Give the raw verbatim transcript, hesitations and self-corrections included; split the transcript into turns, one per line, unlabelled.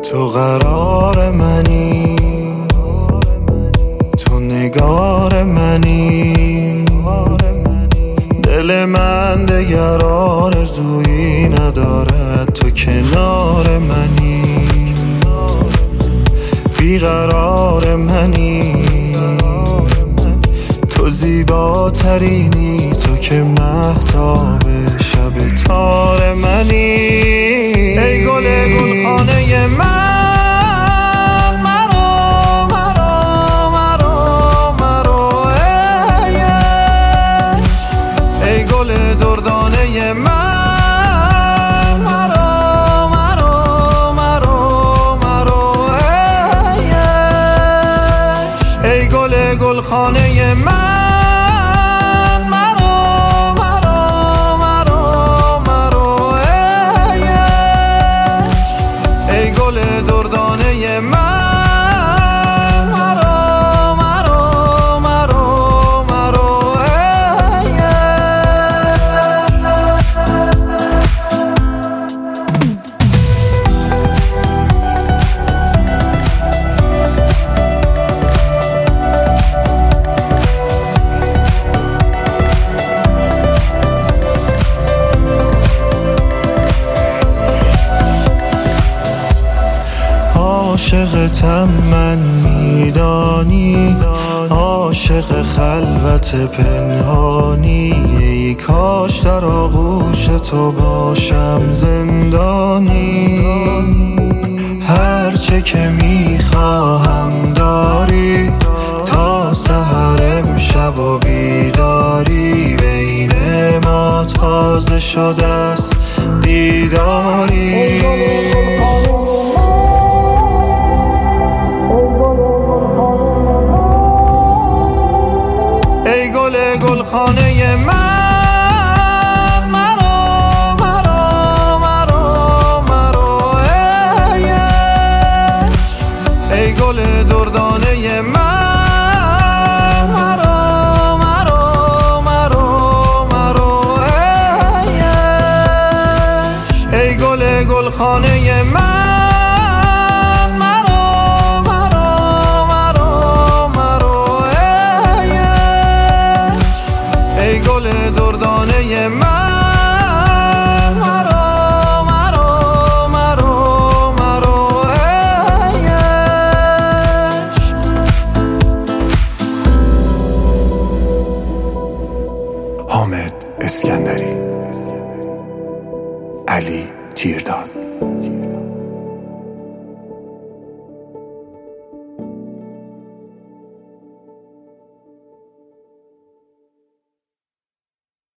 تو قرار منی، تو نگار منی، دل من دگر آرزویی ندارد، تو کنار منی، بیقرار منی، تو زیباترینی، تو که مهتاب شب تار منی. ای گل گلخانه من، مرا مرا مرا مرا ای ای گل دردانه من، مرا مرا مرا مرا ای ای گل گلخانه من، عاشقتم من میدانی، عاشق خلوت پنهانی، ای کاش در آغوش تو باشم زندانی. هرچه که میخواهم داری، تا سحر امشب و بیداری، بین ما تازه شده است دیداری. گلخانه من، مرا مرا مرا مرا ای ای گل دردانه من، مرا مرا مرا مرا ای ای گل گلخانه من.
حامد اسکندری، علی تیرداد.